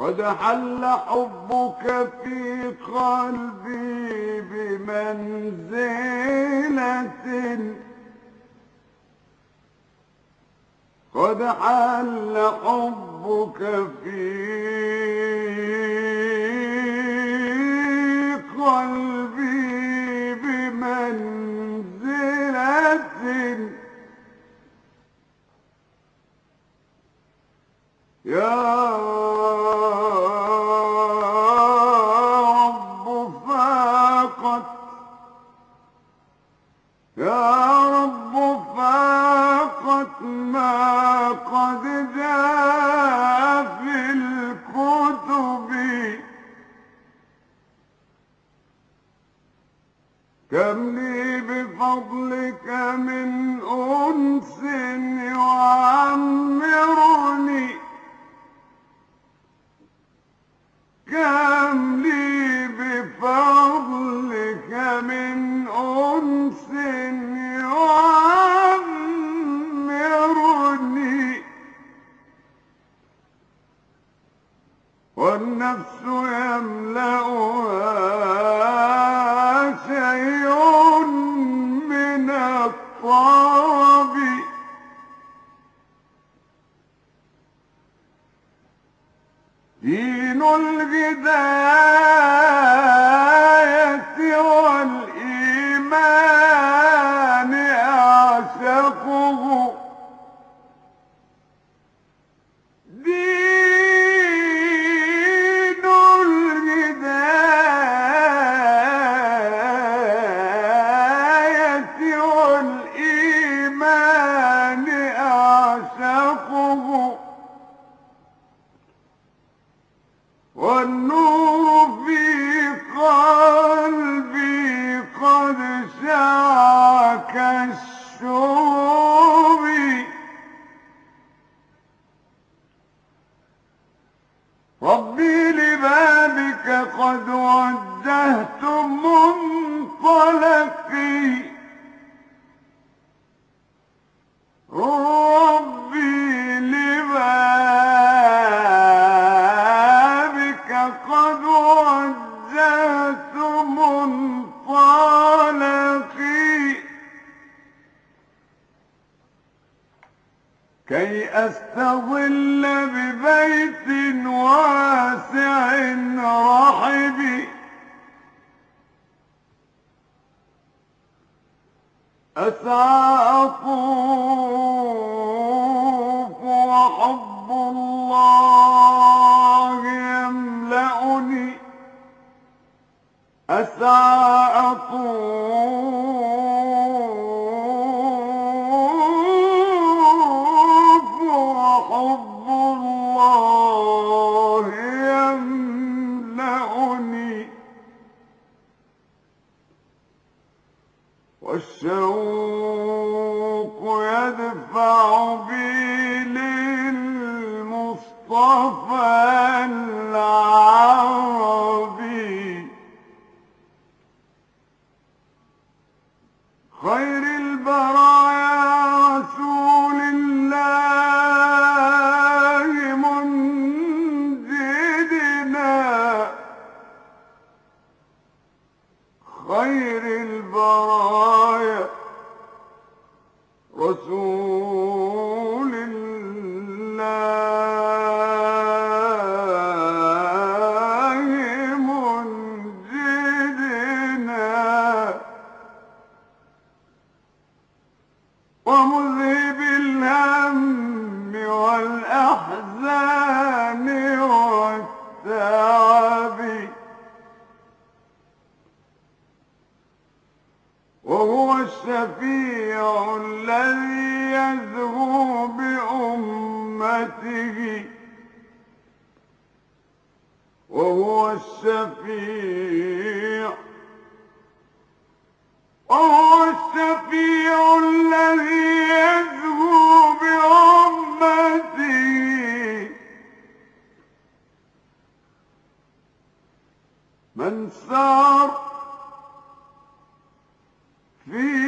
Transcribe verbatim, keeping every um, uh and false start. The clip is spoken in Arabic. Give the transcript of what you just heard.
قد حل حبك في قلبي بمنزلة قد حل حبك في قلبي بمنزلة يا رب فاقت يا رب فاقت ما قد جاء في الكتب كم لي بفضلك من أنس يعمرني كم لي بفضلك من أنس يعمرني والنفس يملأها شيء من الطرب دين الهداية والإيمان أعشقه دين الهداية والإيمان أعشقه والنور في قلبي قد شع كالشرب ربي لبابك قد وجهت منطلقي ربي لبابك قد وجهت منطلقي كي أستظل ببيت واسع رحب أسعى أطوف وحب الله يملأني أسعى أطوف وحب الله يملأني والشوق يدفع بي للمصطفى العربي خير البرايا رسول الله منجدنا خير البرايا رسول الله منجدنا ومذهب الهم والأحزان والتعب وهو الشفيع الذي يزهو بأمته وهو الشفيع وهو الشفيع الذي يزهو بأمته من سار في